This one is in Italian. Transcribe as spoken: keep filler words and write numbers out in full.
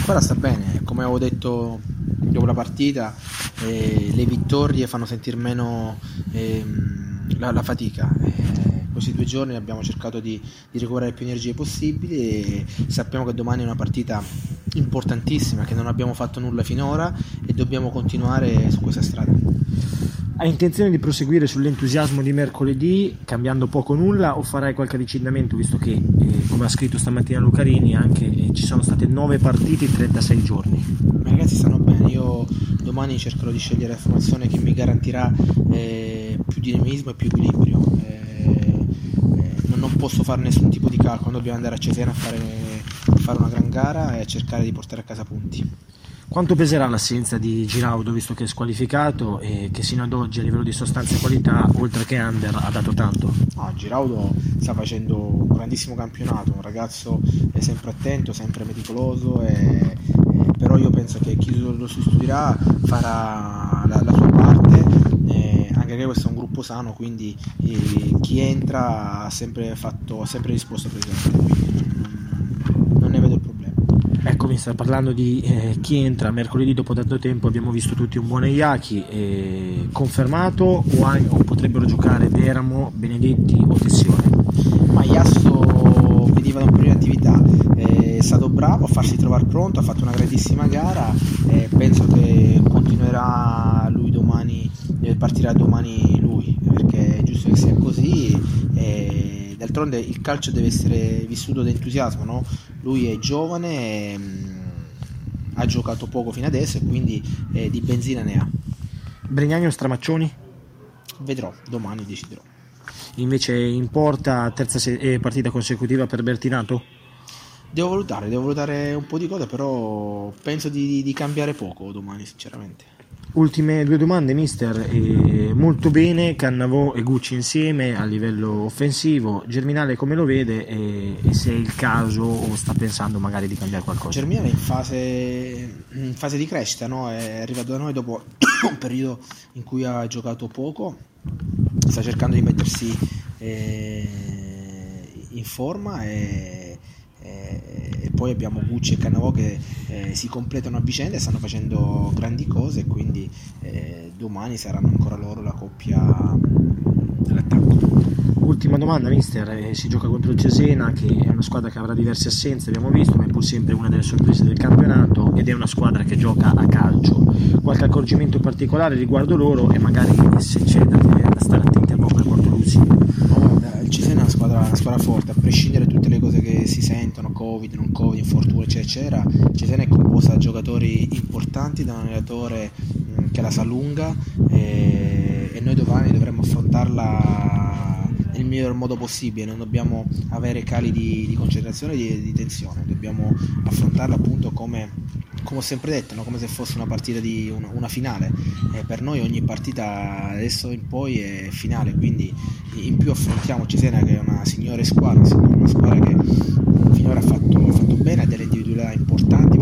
squadra sta bene, come avevo detto dopo la partita, eh, le vittorie fanno sentire meno ehm, la, la fatica. Eh, questi due giorni abbiamo cercato di, di recuperare più energie possibili e sappiamo che domani è una partita importantissima, che non abbiamo fatto nulla finora e dobbiamo continuare su questa strada. Hai intenzione di proseguire sull'entusiasmo di mercoledì cambiando poco o nulla, o farai qualche avvicinamento, visto che eh, come ha scritto stamattina Lucarini anche eh, ci sono state nove partite in trentasei giorni? I ragazzi stanno bene, io domani cercherò di scegliere la formazione che mi garantirà eh, più dinamismo e più equilibrio. Eh, eh, non, non posso fare nessun tipo di calcolo, dobbiamo andare a Cesena a fare, a fare una gran gara e a cercare di portare a casa punti. Quanto peserà l'assenza di Giraudo, visto che è squalificato e che sino ad oggi a livello di sostanza e qualità, oltre che under, ha dato tanto? No, Giraudo sta facendo un grandissimo campionato, un ragazzo è sempre attento, sempre meticoloso, e, e, però io penso che chi lo studierà farà la, la sua parte, e anche che questo è un gruppo sano, quindi e, chi entra ha sempre, fatto, ha sempre risposto presente, quindi non, non ne vedo il problema. Ecco, mi sta parlando di eh, chi entra mercoledì dopo tanto tempo. Abbiamo visto tutti un buon Eyaki, eh, confermato o, hai, o potrebbero giocare Deramo, Benedetti o Tessione? Ma Iasso veniva da un periodo di attività, è stato bravo a farsi trovare pronto, ha fatto una grandissima gara e penso che continuerà lui domani, partirà domani lui, perché è giusto che sia così. E d'altronde il calcio deve essere vissuto d'entusiasmo, no? Lui è giovane, e, mh, ha giocato poco fino adesso e quindi eh, di benzina ne ha. Brignani o Stramaccioni? Vedrò, domani deciderò. Invece in porta terza se- eh, partita consecutiva per Bertinato? Devo valutare, devo valutare un po' di cose, però penso di, di cambiare poco domani, sinceramente. Ultime due domande, mister. Eh, molto bene Cannavò e Gucci insieme a livello offensivo. Germinale come lo vede, e, e se è il caso o sta pensando magari di cambiare qualcosa? Germinale è in fase, in fase di crescita, no? È arrivato da noi dopo un periodo in cui ha giocato poco, sta cercando di mettersi eh, in forma e, e, e poi abbiamo Gucci e Cannavò che eh, si completano a vicenda e stanno facendo grandi cose, e quindi eh, domani saranno ancora loro la coppia dell'attacco. Ultima domanda, mister. Eh, si gioca contro il Cesena, che è una squadra che avrà diverse assenze, abbiamo visto, ma è pur sempre una delle sorprese del campionato ed è una squadra che gioca a calcio. Qualche accorgimento particolare riguardo loro, e magari se c'è da, da stare attenti a poco a Portoluzzi? No, il Cesena è una squadra, una squadra forte, a prescindere da tutte le cose che si sentono, Covid, non Covid, infortuni, eccetera, eccetera. Cesena è composta da giocatori importanti, da un allenatore mh, che la sa lunga, e, e noi domani dovremmo affrontarla nel miglior modo possibile. Non dobbiamo avere cali di, di concentrazione e di, di tensione, dobbiamo affrontarla appunto come, come ho sempre detto, no? Come se fosse una partita di una, una finale. E per noi ogni partita adesso in poi è finale, quindi in più affrontiamo Cesena, che è una signore squadra, una squadra che finora ha fatto, ha fatto bene, ha delle individualità importanti,